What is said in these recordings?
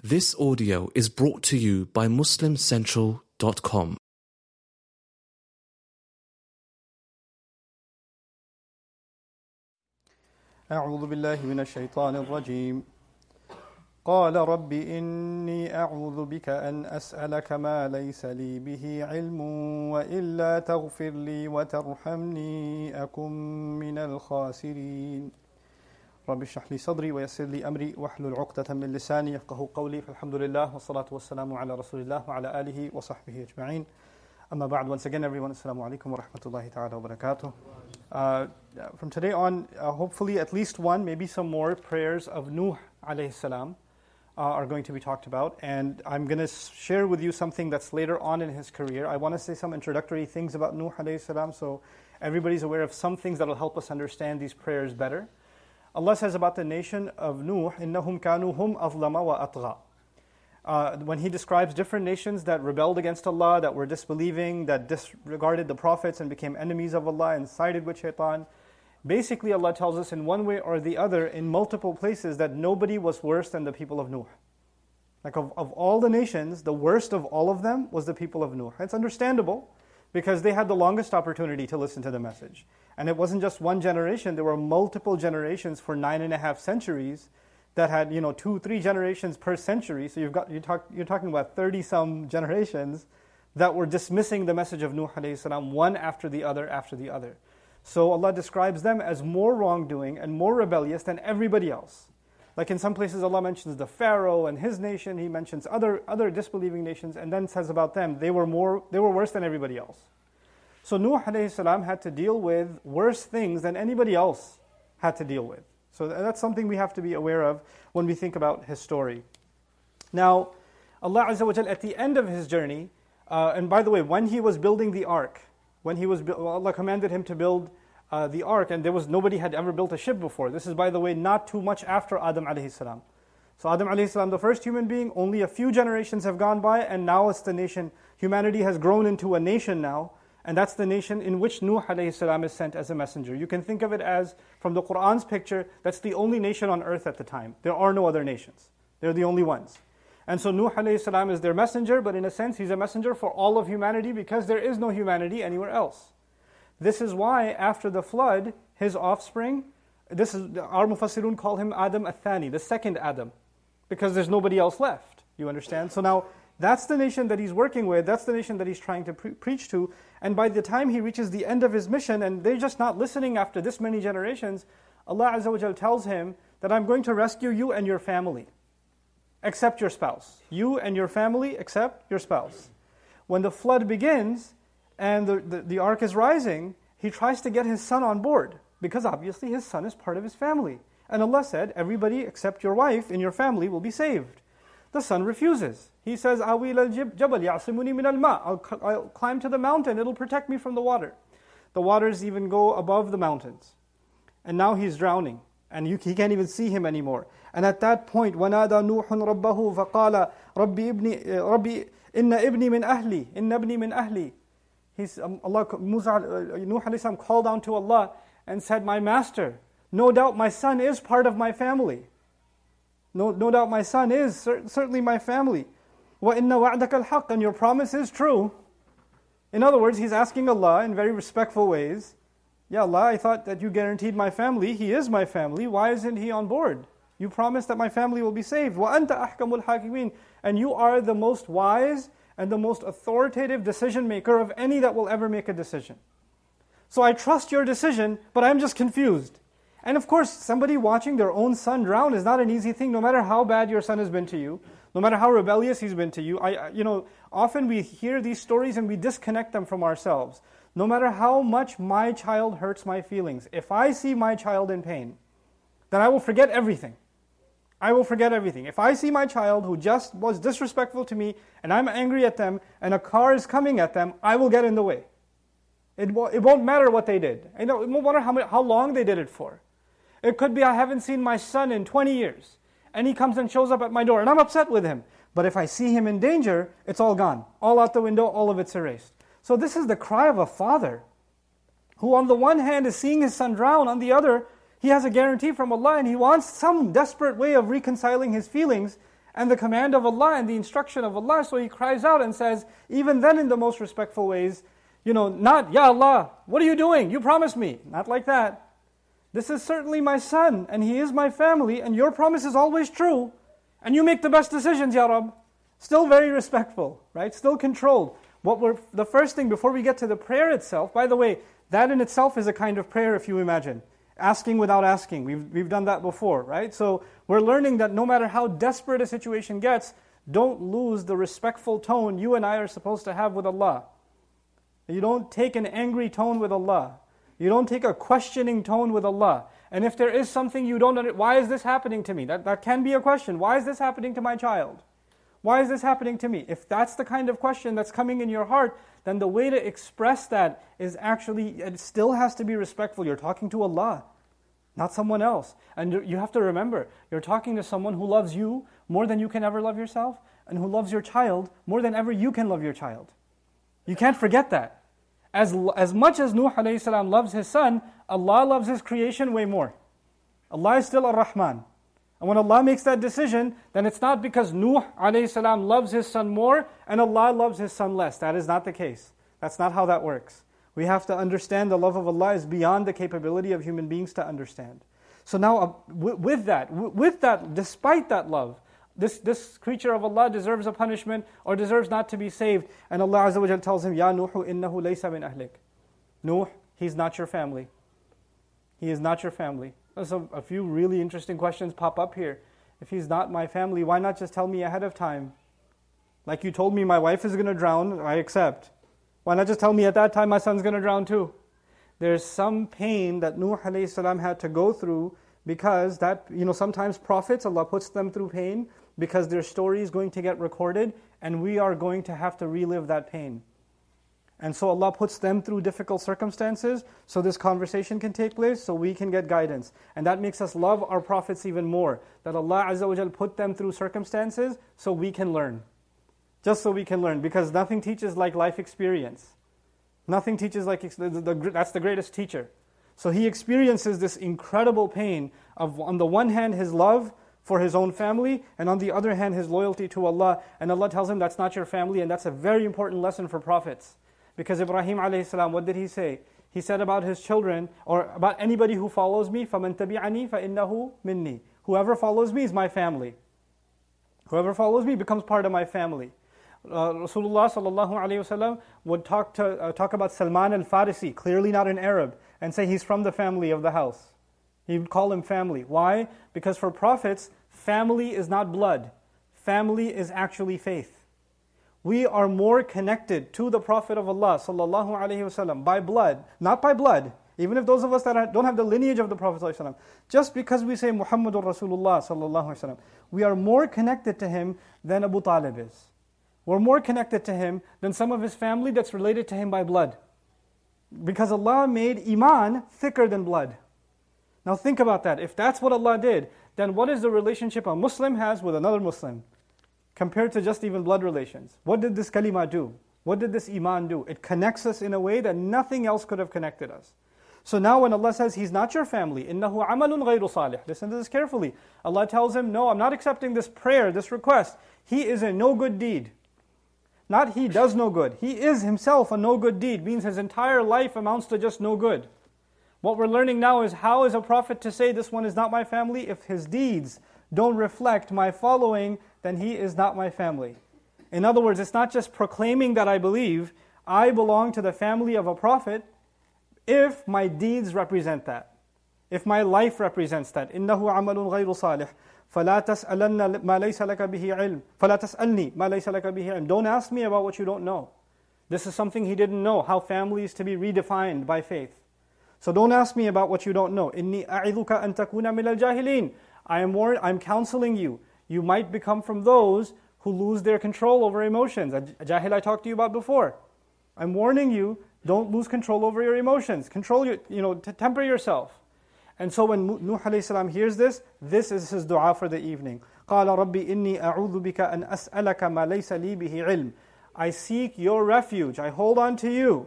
This audio is brought to you by MuslimCentral.com. أعوذ بالله من الشيطان الرجيم قال رب إني أعوذ بك أن أسألك ما ليس لي به علم وإلا تغفر لي وترحمني أكن من الخاسرين رب اشرح لي صدري ويسر لي أمري واحلل عقدة من لساني يفقهوا قولي فالحمد لله والصلاة والسلام على رسول الله وعلى آله وصحبه أجمعين أما بعد. Once again everyone, Assalamu alaikum wa rahmatullahi ta'ala wa barakatuh. From today on, hopefully at least one, maybe some more prayers of Nuh alayhi salam are going to be talked about, and I'm going to share with you something that's later on in his career. I want to say some introductory things about Nuh alayhi salam so everybody's aware of some things that will help us understand these prayers better. Allah says about the nation of Nuh, إِنَّهُمْ كَانُوا هُمْ أَظْلَمَ وَأَطْغَى. When he describes different nations that rebelled against Allah, that were disbelieving, that disregarded the prophets and became enemies of Allah and sided with shaitan, basically Allah tells us in one way or the other, in multiple places, that nobody was worse than the people of Nuh. Like of all the nations, the worst of all of them was the people of Nuh. It's understandable, because they had the longest opportunity to listen to the message. And it wasn't just one generation, there were multiple generations for 9.5 centuries that had, 2-3 generations per century. So you're talking about 30-some generations that were dismissing the message of Nuh alayhi salam one after the other after the other. So Allah describes them as more wrongdoing and more rebellious than everybody else. Like in some places Allah mentions the Pharaoh and his nation, He mentions other disbelieving nations, and then says about them, they were worse than everybody else. So Nuh alayhi salam had to deal with worse things than anybody else had to deal with. So that's something we have to be aware of when we think about his story. Now, Allah Azza wa Jal at the end of his journey, and by the way, when he was building the ark, Allah commanded him to build the ark, and nobody had ever built a ship before. This is, by the way, not too much after Adam alayhi salam. So Adam alayhi salam, the first human being, only a few generations have gone by, and now it's the nation. Humanity has grown into a nation now, and that's the nation in which Nuh alayhi salam is sent as a messenger. You can think of it as, from the Qur'an's picture, that's the only nation on earth at the time. There are no other nations. They're the only ones. And so Nuh alayhi salam is their messenger, but in a sense he's a messenger for all of humanity, because there is no humanity anywhere else. This is why after the flood, his offspring, our Mufassirun call him Adam al-Thani, the second Adam, because there's nobody else left. You understand? So now, that's the nation that he's working with, that's the nation that he's trying to preach to, and by the time he reaches the end of his mission, and they're just not listening after this many generations, Allah Azza wa Jal tells him that I'm going to rescue you and your family, except your spouse. You and your family, except your spouse. When the flood begins, and the ark is rising, he tries to get his son on board, because obviously his son is part of his family. And Allah said, everybody except your wife in your family will be saved. The son refuses. He says, Awi al-jabal ya'simuni min al-ma. I'll climb to the mountain, it'll protect me from the water. The waters even go above the mountains. And now he's drowning, and he can't even see him anymore. And at that point, وَنَادَى نُوحٌ رَبَّهُ فَقَالَ رَبِّي إِنَّ إِبْنِي مِنْ أَهْلِي إِنَّ ابْنِي مِنْ أَهْلِي. Nuh alayhi salam called down to Allah and said, my master, no doubt my son is part of my family. No doubt my son is certainly my family. وَإِنَّ وَعْدَكَ الْحَقِّ, and your promise is true. In other words, he's asking Allah in very respectful ways, Ya Allah, I thought that you guaranteed my family. He is my family. Why isn't he on board? You promised that my family will be saved. وَأَنْتَ أَحْكَمُ الْحَاكِمِينَ, and you are the most wise and the most authoritative decision maker of any that will ever make a decision. So I trust your decision, but I'm just confused. And of course, somebody watching their own son drown is not an easy thing, no matter how bad your son has been to you, no matter how rebellious he's been to you. Often we hear these stories and we disconnect them from ourselves. No matter how much my child hurts my feelings, if I see my child in pain, then I will forget everything. I will forget everything. If I see my child who just was disrespectful to me, and I'm angry at them, and a car is coming at them, I will get in the way. It won't matter what they did. It won't matter how long they did it for. It could be I haven't seen my son in 20 years, and he comes and shows up at my door, and I'm upset with him. But if I see him in danger, it's all gone. All out the window, all of it's erased. So this is the cry of a father, who on the one hand is seeing his son drown, on the other, he has a guarantee from Allah, and he wants some desperate way of reconciling his feelings, and the command of Allah and the instruction of Allah. So he cries out and says, even then in the most respectful ways, not, Ya Allah, what are you doing? You promised me. Not like that. This is certainly my son, and he is my family, and your promise is always true, and you make the best decisions, Ya Rabb. Still very respectful, right? Still controlled. The first thing before we get to the prayer itself, by the way, that in itself is a kind of prayer if you imagine. Asking without asking. We've done that before, right? So we're learning that no matter how desperate a situation gets, don't lose the respectful tone you and I are supposed to have with Allah. You don't take an angry tone with Allah. You don't take a questioning tone with Allah. And if there is something you don't understand, why is this happening to me? That can be a question. Why is this happening to my child? Why is this happening to me? If that's the kind of question that's coming in your heart, then the way to express that is actually, it still has to be respectful. You're talking to Allah, not someone else. And you have to remember, you're talking to someone who loves you more than you can ever love yourself, and who loves your child more than ever you can love your child. You can't forget that. As much as Nuh alayhi salam loves his son, Allah loves his creation way more. Allah is still Ar-Rahman. And when Allah makes that decision, then it's not because Nuh alayhi salam loves his son more and Allah loves his son less. That is not the case. That's not how that works. We have to understand the love of Allah is beyond the capability of human beings to understand. So now with that, despite that love, this creature of Allah deserves a punishment or deserves not to be saved. And Allah Azza wa Jal tells him, Ya Nuhu innahu laysa min ahlik. Nuh, he's not your family. He is not your family. So a few really interesting questions pop up here. If he's not my family, why not just tell me ahead of time? Like you told me my wife is going to drown, I accept. Why not just tell me at that time my son's going to drown too? There's some pain that Nuh alayhi salam had to go through because that, sometimes prophets, Allah puts them through pain because their story is going to get recorded and we are going to have to relive that pain. And so Allah puts them through difficult circumstances so this conversation can take place, so we can get guidance. And that makes us love our prophets even more. That Allah Azza wa Jal put them through circumstances so we can learn. Just so we can learn. Because nothing teaches like life experience. Nothing teaches like, that's the greatest teacher. So he experiences this incredible pain of, on the one hand, his love for his own family, and on the other hand, his loyalty to Allah. And Allah tells him, that's not your family, and that's a very important lesson for prophets. Because Ibrahim alayhi salam, what did he say? He said about his children, or about anybody who follows me, فَمَنْ تَبِعَنِي فَإِنَّهُ مِنِّي. Whoever follows me is my family. Whoever follows me becomes part of my family. Rasulullah sallallahu alayhi wasallam would talk about Salman al-Farisi, clearly not an Arab, and say he's from the family of the house. He would call him family. Why? Because for prophets, family is not blood. Family is actually faith. We are more connected to the Prophet of Allah sallallahu alaihi wasallam by blood, not by blood. Even if those of us that don't have the lineage of the Prophet sallallahu alaihi wasallam, just because we say Muhammadur Rasulullah sallallahu alaihi wasallam, we are more connected to him than Abu Talib is. We're more connected to him than some of his family that's related to him by blood. Because Allah made iman thicker than blood. Now think about that. If that's what Allah did, then what is the relationship a Muslim has with another Muslim? Compared to just even blood relations. What did this kalima do? What did this iman do? It connects us in a way that nothing else could have connected us. So now when Allah says, He's not your family, إِنَّهُ عَمَلٌ غَيْرُ صَالِحٌ. Listen to this carefully. Allah tells him, no, I'm not accepting this prayer, this request. He is a no good deed. Not he does no good. He is himself a no good deed. Means his entire life amounts to just no good. What we're learning now is how is a prophet to say this one is not my family? If his deeds don't reflect my following, then he is not my family. In other words, it's not just proclaiming that I believe, I belong to the family of a prophet if my deeds represent that. If my life represents that. إِنَّهُ عَمَلٌ غَيْرُ صَالِحٌ فَلَا تَسْأَلَنَّ مَا لَيْسَ لَكَ بِهِ عِلْمٌ فَلَا تَسْأَلْنِي مَا لَيْسَ لَكَ بِهِ عِلْمٌ. Don't ask me about what you don't know. This is something he didn't know, how family is to be redefined by faith. So don't ask me about what you don't know. إِنِّي أَعِذُكَ أَن تَكُونَ مِنَ الْجَاهِلِينَ. I'm counseling you. You might become from those who lose their control over emotions. A jahil I talked to you about before. I'm warning you, don't lose control over your emotions. Control your, temper yourself. And so when Nuh alayhi salam hears this is his dua for the evening. قَالَ رَبِّ إِنِّي أَعُوذُ بِكَ أَنْ أَسْأَلَكَ مَا لَيْسَ لِي بِهِ عِلْمٌ. I seek your refuge, I hold on to you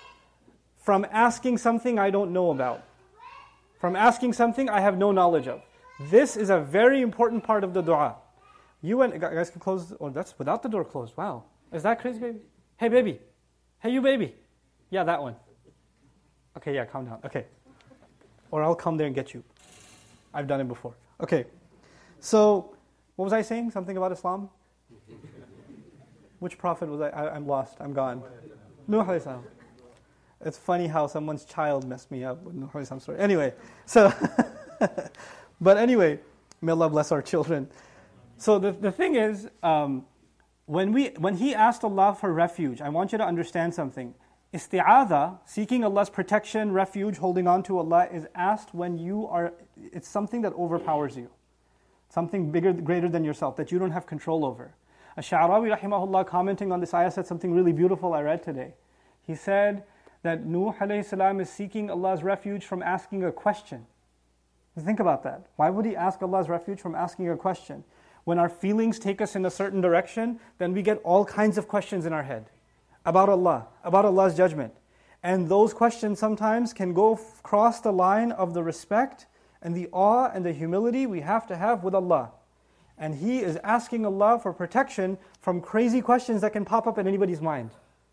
from asking something I don't know about. From asking something I have no knowledge of. This is a very important part of the dua. You and guys can close. Oh, that's without the door closed. Wow, is that crazy, baby? Hey, baby. Hey, you, baby. Yeah, that one. Okay, yeah, calm down. Okay, or I'll come there and get you. I've done it before. Okay, so what was I saying? Something about Islam? Which prophet was I? I'm lost. I'm gone. Nuh alayhi salam. It's funny how someone's child messed me up with Nuh alayhi salam story. Anyway, so, but anyway, may Allah bless our children. So the thing is, when he asked Allah for refuge, I want you to understand something. Isti'adha, seeking Allah's protection, refuge, holding on to Allah, is asked when it's something that overpowers you. Something bigger, greater than yourself, that you don't have control over. Ash-Sha'rawi rahimahullah, commenting on this ayah, said something really beautiful I read today. He said that Nuh alayhi salam is seeking Allah's refuge from asking a question. Think about that. Why would he ask Allah's refuge from asking a question? When our feelings take us in a certain direction, then we get all kinds of questions in our head about Allah, about Allah's judgment. And those questions sometimes can go cross the line of the respect and the awe and the humility we have to have with Allah. And he is asking Allah for protection from crazy questions that can pop up in anybody's mind.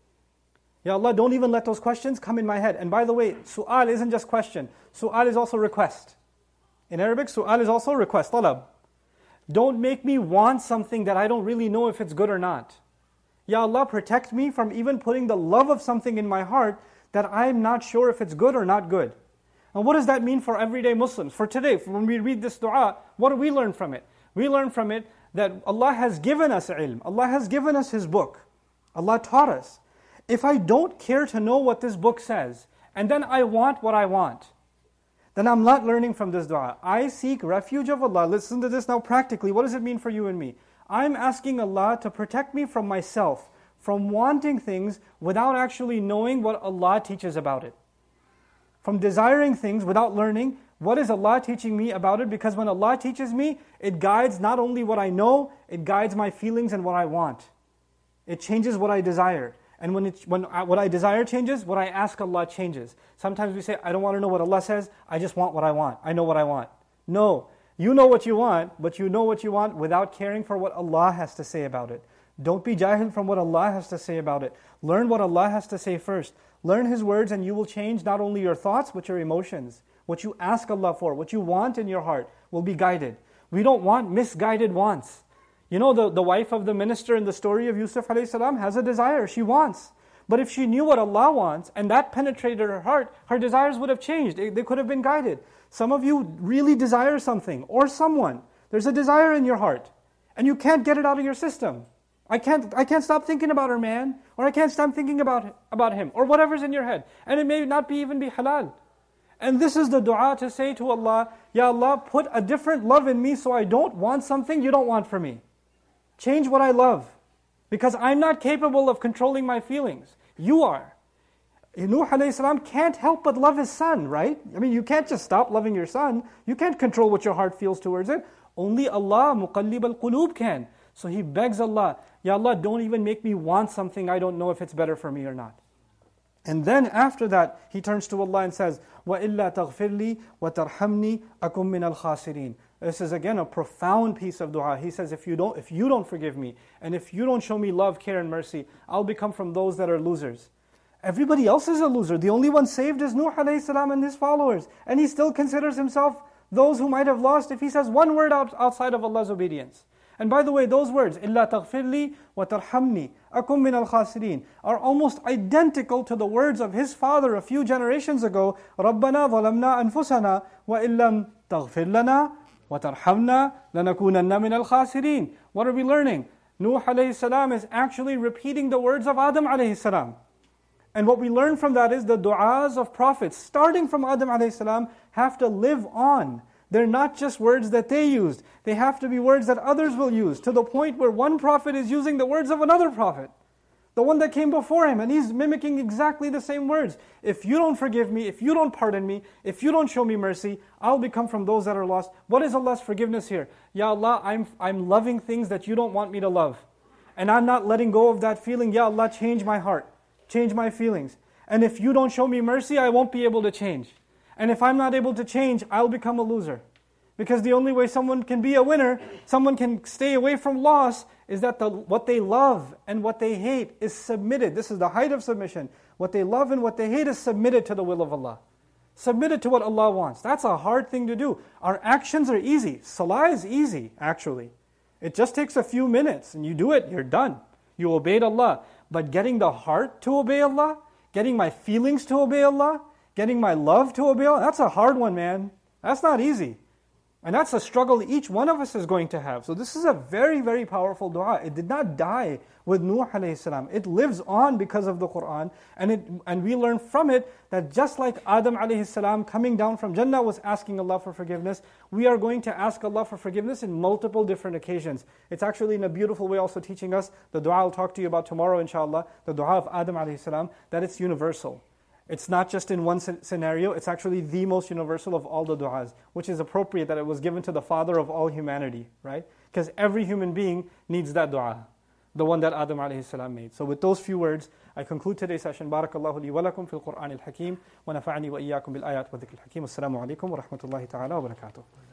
Ya Allah, don't even let those questions come in my head. And by the way, su'al isn't just question. Su'al is also request. In Arabic, su'al is also request, talab. Don't make me want something that I don't really know if it's good or not. Ya Allah, protect me from even putting the love of something in my heart that I'm not sure if it's good or not good. And what does that mean for everyday Muslims? For today, when we read this dua, what do we learn from it? We learn from it that Allah has given us ilm. Allah has given us His book. Allah taught us. If I don't care to know what this book says, and then I want what I want, then I'm not learning from this dua. I seek refuge of Allah. Listen to this now practically. What does it mean for you and me? I'm asking Allah to protect me from myself, from wanting things without actually knowing what Allah teaches about it. From desiring things without learning, what is Allah teaching me about it? Because when Allah teaches me, it guides not only what I know, it guides my feelings and what I want. It changes what I desire. And when what I desire changes, what I ask Allah changes. Sometimes we say, I don't want to know what Allah says, I just want what I want. I know what I want. No, you know what you want, but you know what you want without caring for what Allah has to say about it. Don't be jahil from what Allah has to say about it. Learn what Allah has to say first. Learn His words and you will change not only your thoughts, but your emotions. What you ask Allah for, what you want in your heart will be guided. We don't want misguided wants. You know, the wife of the minister in the story of Yusuf alayhi salam has a desire, she wants. But if she knew what Allah wants and that penetrated her heart, her desires would have changed. They could have been guided. Some of you really desire something or someone. There's a desire in your heart and you can't get it out of your system. I can't stop thinking about her, man, or I can't stop thinking about him, or whatever's in your head. And it may not even be halal. And this is the dua to say to Allah, Ya Allah, put a different love in me so I don't want something you don't want for me. Change what I love. Because I'm not capable of controlling my feelings. You are. Nuh alayhi salam can't help but love his son, right? I mean, you can't just stop loving your son. You can't control what your heart feels towards it. Only Allah, muqallib al-qulub, can. So he begs Allah, Ya Allah, don't even make me want something I don't know if it's better for me or not. And then after that, he turns to Allah and says, وَإِلَّا تَغْفِرْ لِي وَتَرْحَمْنِي أَكُمْ مِنَ الْخَاسِرِينَ. This is again a profound piece of dua. He says, if you don't forgive me, and if you don't show me love, care and mercy, I'll become from those that are losers. Everybody else is a loser. The only one saved is Nuh alayhi salam and his followers. And he still considers himself those who might have lost if he says one word outside of Allah's obedience. And by the way, those words, إِلَّا تَغْفِرْ لِي وَتَرْحَمْنِي أَكُمْ مِنَ الْخَاسِرِينَ, are almost identical to the words of his father a few generations ago, رَبَّنَا ظَلَمْنَا أَنفُسَنَا وَإِن لَمْ تَغْفِرْ لَنَا وَتَرْحَمْنَا لَنَكُونَنَّ مِنَ الْخَاسِرِينَ. What are we learning? Nuh alayhi salam is actually repeating the words of Adam alayhi salam. And what we learn from that is the du'as of prophets, starting from Adam alayhi salam, have to live on. They're not just words that they used. They have to be words that others will use, to the point where one prophet is using the words of another prophet, the one that came before him, and he's mimicking exactly the same words. If you don't forgive me, if you don't pardon me, if you don't show me mercy, I'll become from those that are lost. What is Allah's forgiveness here? Ya Allah, I'm loving things that you don't want me to love. And I'm not letting go of that feeling. Ya Allah, change my heart, change my feelings. And if you don't show me mercy, I won't be able to change. And if I'm not able to change, I'll become a loser. Because the only way someone can be a winner, someone can stay away from loss, is that what they love and what they hate is submitted. This is the height of submission. What they love and what they hate is submitted to the will of Allah. Submitted to what Allah wants. That's a hard thing to do. Our actions are easy. Salah is easy, actually. It just takes a few minutes, and you do it, you're done. You obeyed Allah. But getting the heart to obey Allah, getting my feelings to obey Allah, getting my love to obey Allah, that's a hard one, man. That's not easy. And that's a struggle each one of us is going to have. So this is a very, very powerful dua. It did not die with Nuh alayhi salam. It lives on because of the Qur'an. And we learn from it that just like Adam alayhi salam coming down from Jannah was asking Allah for forgiveness, we are going to ask Allah for forgiveness in multiple different occasions. It's actually in a beautiful way also teaching us, the dua I'll talk to you about tomorrow inshallah, the dua of Adam alayhi salam, that it's universal. It's not just in one scenario, it's actually the most universal of all the du'as, which is appropriate that it was given to the father of all humanity, right? Because every human being needs that du'a, the one that Adam alayhi salam made. So with those few words, I conclude today's session. Barakallahu li wa lakum fil Qur'an al-Hakim, wa nafa'ani wa iyyakum bil ayat wa dhikr al-Hakim. Assalamu alaikum wa rahmatullahi ta'ala wa barakatuh.